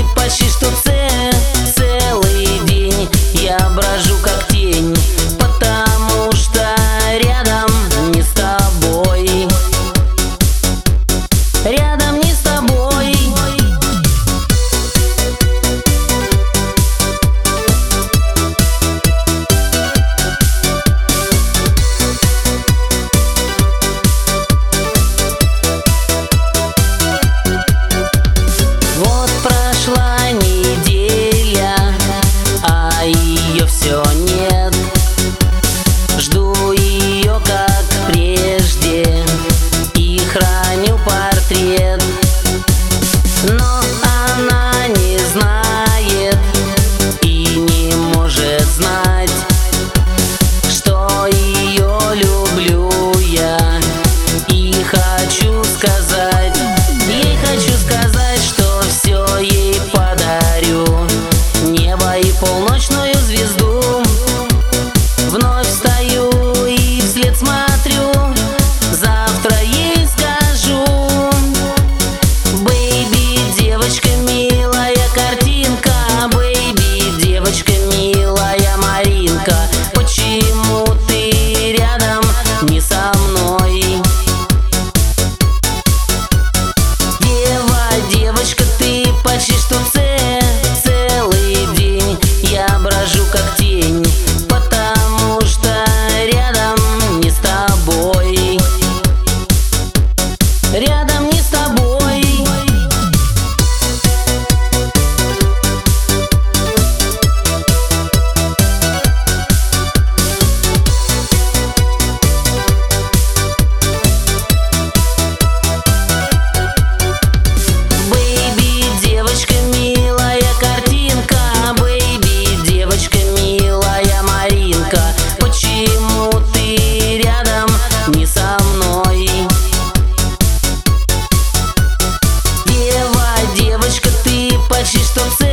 почти что целый день я брожу как тень, потому что рядом не с тобой. Рядом не с тобой. Вот прошла неделя, а ее все нет. Жду ее как прежде и храню портрет, но она не знает и не может знать, что ее люблю я и хочу сказать. Ей хочу сказать, что все ей подарю, небо и полночную звезду. Вновь встаю и вслед смотрю, завтра ей скажу: бэйби, девочка милая, картинка, бэйби, девочка милая, Маринка, почему ты рядом не со мной? Девочка, ты почти что целый день я брожу как тень, потому что рядом не с тобой. Рядом не с тобой. Бэйби, девочка милая, картинка, бэйби, девочка милая, Маринка, почему ты рядом не со мной? Девочка, ты почти что